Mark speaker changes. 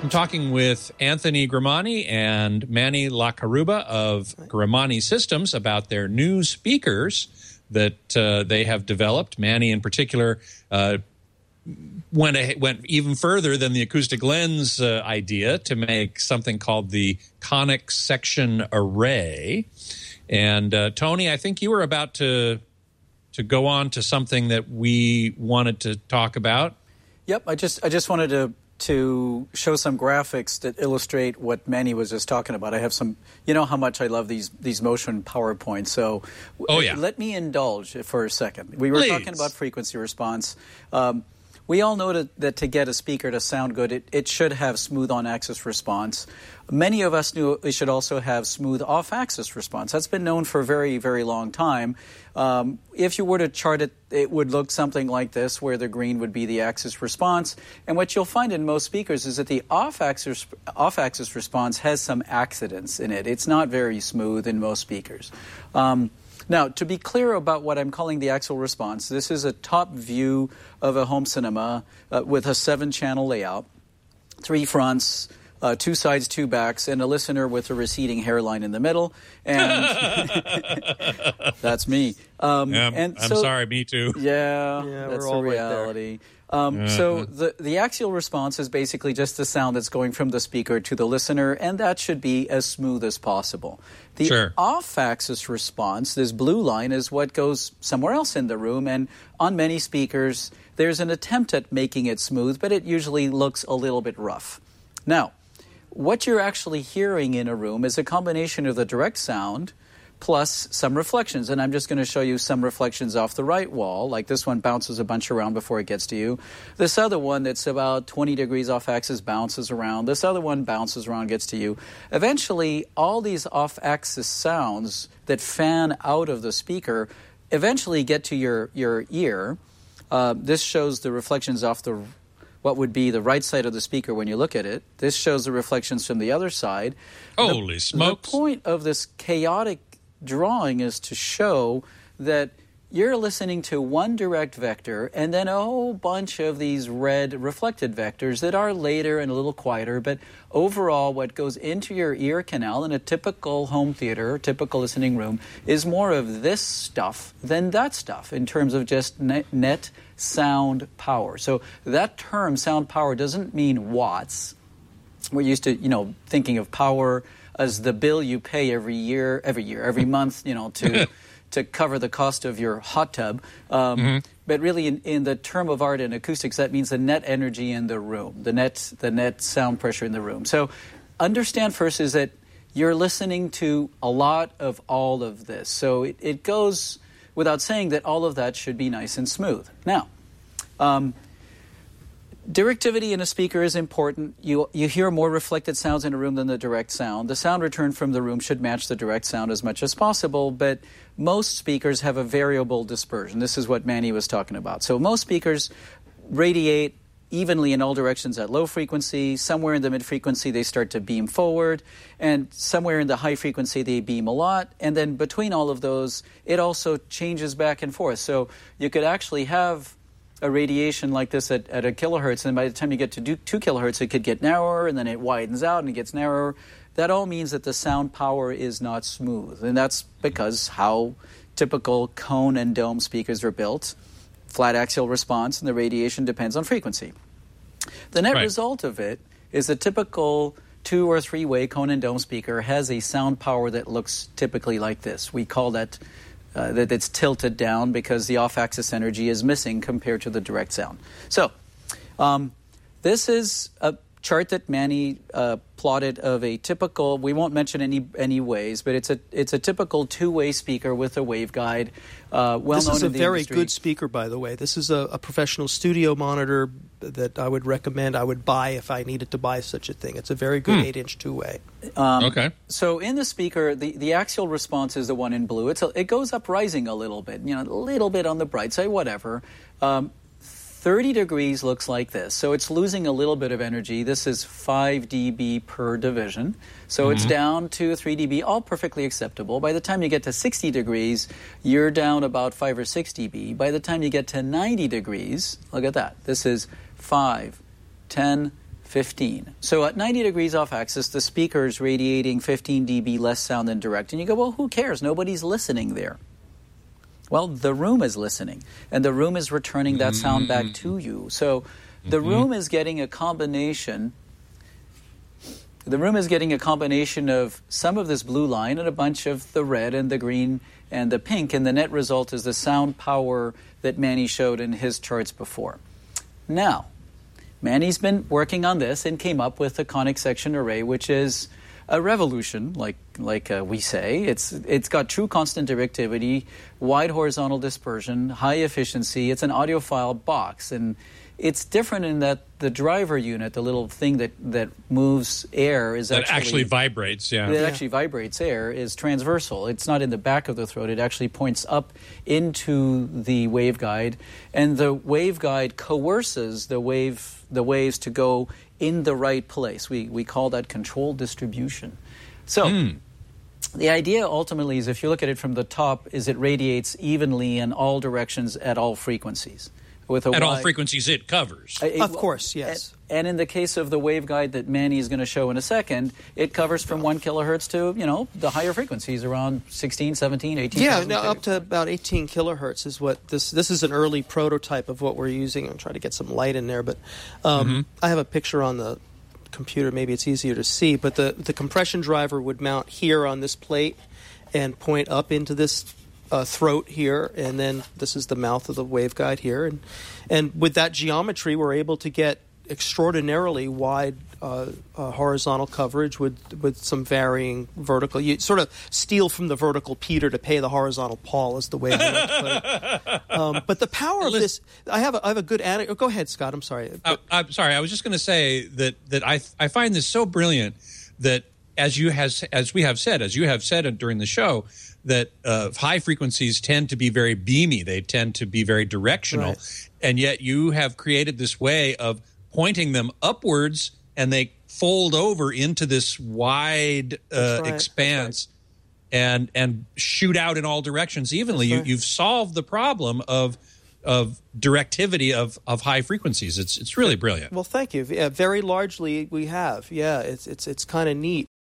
Speaker 1: I'm talking with Anthony Grimani and Manny Lacaruba of Grimani Systems about their new speakers that they have developed. Manny, in particular, went even further than the acoustic lens idea to make something called the conic section array. And Tony, I think you were about to go on to something that we wanted to talk about.
Speaker 2: Yep, I just wanted to show some graphics that illustrate what Manny was just talking about. I have some, you know how much I love these motion PowerPoints. So let me indulge for a second. We were talking about frequency response. We all know that to get a speaker to sound good, it should have smooth on-axis response. Many of us knew it should also have smooth off-axis response. That's been known for a very, very long time. If you were to chart it, it would look something like this, where the green would be the axis response. And what you'll find in most speakers is that the off-axis response has some accidents in it. It's not very smooth in most speakers. Now, to be clear about what I'm calling the axial response, this is a top view of a home cinema with a 7-channel layout, 3 fronts, 2 sides, 2 backs, and a listener with a receding hairline in the middle. And that's me.
Speaker 1: I'm sorry, me too.
Speaker 2: Yeah, that's the reality. So the axial response is basically just the sound that's going from the speaker to the listener, and that should be as smooth as possible. The off-axis response, this blue line, is what goes somewhere else in the room, and on many speakers, there's an attempt at making it smooth, but it usually looks a little bit rough. Now, what you're actually hearing in a room is a combination of the direct sound plus some reflections. And I'm just going to show you some reflections off the right wall. Like this one bounces a bunch around before it gets to you. This other one that's about 20 degrees off axis bounces around. This other one bounces around, gets to you. Eventually, all these off axis sounds that fan out of the speaker eventually get to your ear. This shows the reflections off what would be the right side of the speaker when you look at it. This shows the reflections from the other side.
Speaker 1: Holy smokes.
Speaker 2: The point of this chaotic drawing is to show that you're listening to one direct vector and then a whole bunch of these red reflected vectors that are later and a little quieter, but overall what goes into your ear canal in a typical home theater, typical listening room, is more of this stuff than that stuff in terms of just net sound power. So that term, sound power, doesn't mean watts. We're used to, thinking of power as the bill you pay every month, to cover the cost of your hot tub. But really, in the term of art and acoustics, that means the net energy in the room, the net sound pressure in the room. So understand first is that you're listening to a lot of all of this. So it goes without saying that all of that should be nice and smooth. Now, directivity in a speaker is important. You hear more reflected sounds in a room than the direct sound. The sound return from the room should match the direct sound as much as possible, but most speakers have a variable dispersion. This is what Manny was talking about. So most speakers radiate evenly in all directions at low frequency. Somewhere in the mid-frequency, they start to beam forward, and somewhere in the high frequency, they beam a lot. And then between all of those, it also changes back and forth. So you could actually have a radiation like this at a kilohertz, and by the time you get to 2 kilohertz, it could get narrower, and then it widens out and it gets narrower. That all means that the sound power is not smooth, and that's because how typical cone and dome speakers are built. Flat axial response, and the radiation depends on frequency. The net result of it is a typical 2- or 3-way cone and dome speaker has a sound power that looks typically like this. We call that that it's tilted down because the off-axis energy is missing compared to the direct sound. So this is a chart that Manny plotted of a typical, we won't mention any ways, but it's a typical 2-way speaker with a waveguide.
Speaker 3: This is a very good speaker, by the way. This is a professional studio monitor that I would recommend. I would buy if I needed to buy such a thing. It's a very good 8-inch 2-way.
Speaker 1: Okay.
Speaker 2: So in the speaker, the axial response is the one in blue. It goes up rising a little bit, a little bit on the bright side, whatever. 30 degrees looks like this. So it's losing a little bit of energy. This is 5 dB per division. So it's down to 3 dB, all perfectly acceptable. By the time you get to 60 degrees, you're down about 5 or 6 dB. By the time you get to 90 degrees, look at that. This is 5, 10, 15. So at 90 degrees off axis, the speaker's radiating 15 dB less sound than direct. And you go, well, who cares? Nobody's listening there. Well, the room is listening, and the room is returning that sound back to you. So the room is getting a combination. The room is getting a combination of some of this blue line and a bunch of the red and the green and the pink, and the net result is the sound power that Manny showed in his charts before. Now, Manny's been working on this and came up with a conic section array, which is a revolution, like we say. It's got true constant directivity, wide horizontal dispersion, high efficiency. It's an audiophile box, and it's different in that the driver unit, the little thing that moves air, is
Speaker 1: actually vibrates. Yeah,
Speaker 2: it actually vibrates air, is transversal. It's not in the back of the throat. It actually points up into the waveguide, and the waveguide coerces the waves to go in the right place. We call that controlled distribution. So the idea ultimately is, if you look at it from the top, is it radiates evenly in all directions at all frequencies.
Speaker 1: At all frequencies it covers.
Speaker 3: Of course, yes.
Speaker 2: And in the case of the waveguide that Manny is going to show in a second, it covers from 1 kilohertz to, the higher frequencies, around 16, 17, 18.
Speaker 3: Yeah, now up to about 18 kilohertz is what this is an early prototype of what we're using. I'm trying to get some light in there, but I have a picture on the computer. Maybe it's easier to see, but the compression driver would mount here on this plate and point up into this throat here, and then this is the mouth of the waveguide here, and with that geometry we're able to get extraordinarily wide horizontal coverage with some varying vertical. You sort of steal from the vertical Peter to pay the horizontal Paul, is the way I like to put it. But the power of this, I have a good anecdote. Go ahead, Scott. I'm sorry.
Speaker 1: I'm sorry. I was just going to say that I find this so brilliant that as you have said during the show, that high frequencies tend to be very beamy. They tend to be very directional. Right. And yet you have created this way of pointing them upwards, and they fold over into this wide expanse and shoot out in all directions evenly. You've solved the problem of directivity of high frequencies. It's really brilliant.
Speaker 3: Well, thank you. Very largely we have. Yeah, it's kind of neat.